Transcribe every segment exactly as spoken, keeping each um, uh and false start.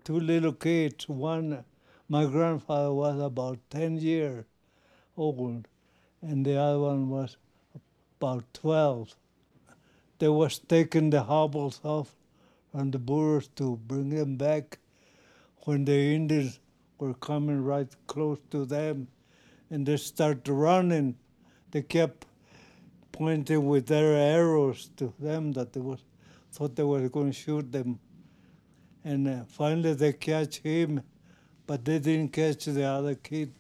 two little kids. One, my grandfather was about ten years old, and the other one was about twelve. They was taking the hobbles off from the burros to bring them back when the Indians were coming right close to them, and they started running. They kept pointing with their arrows to them that they was thought they were going to shoot them. And uh, finally they catch him, but they didn't catch the other kid.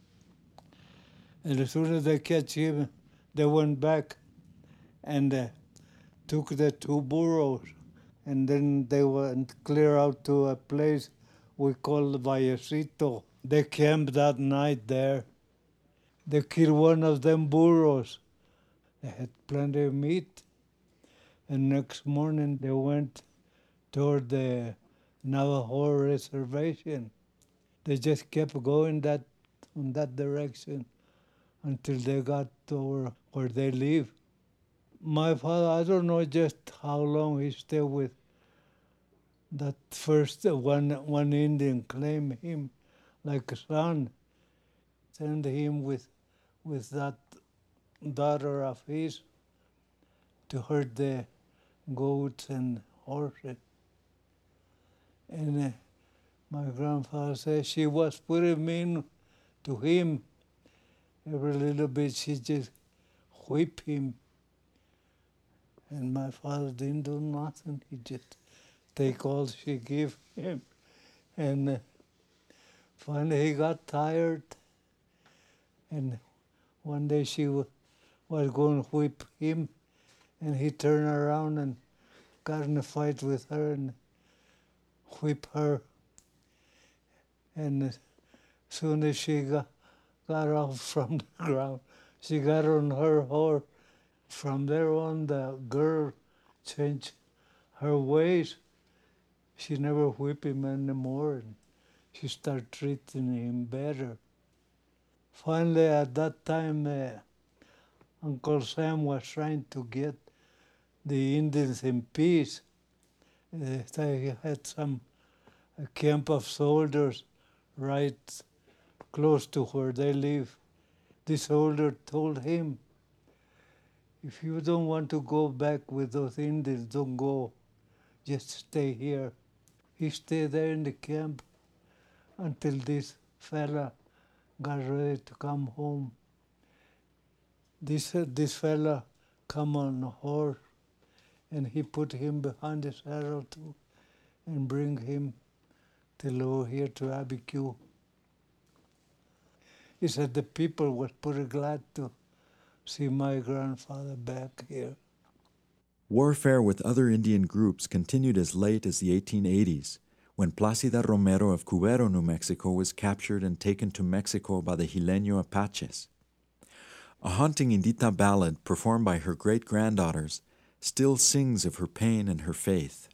And as soon as they catch him, they went back and uh, took the two burros, and then they went clear out to a place we call Vallecito. They camped that night there. They killed one of them burros. They had plenty of meat. And next morning they went toward the Navajo reservation. They just kept going that in that direction until they got over where they live. My father, I don't know just how long he stayed with that first one, one Indian claimed him like a son, sent him with, with that daughter of his to herd the goats and horses. And uh, my grandfather said she was pretty mean to him. Every little bit she just whipped him. And my father didn't do nothing. He just take all she gave him. And uh, finally he got tired. And one day she w- was going to whip him, and he turned around and got in a fight with her and whipped her. And as soon as she got, got off from the ground, she got on her horse. From there on, the girl changed her ways. She never whipped him anymore, and she started treating him better. Finally, at that time, uh, Uncle Sam was trying to get the Indians in peace. Uh, they had some a camp of soldiers right close to where they live. The soldier told him, if you don't want to go back with those Indians, don't go. Just stay here. He stayed there in the camp until this fella got ready to come home. This, uh, this fella come on a horse, and he put him behind the saddle too, and bring him till over here to Abiquiu. He said the people was pretty glad to see my grandfather back here. Warfare with other Indian groups continued as late as the eighteen eighties, when Placida Romero of Cubero, New Mexico, was captured and taken to Mexico by the Jileño Apaches. A haunting Indita ballad performed by her great-granddaughters still sings of her pain and her faith.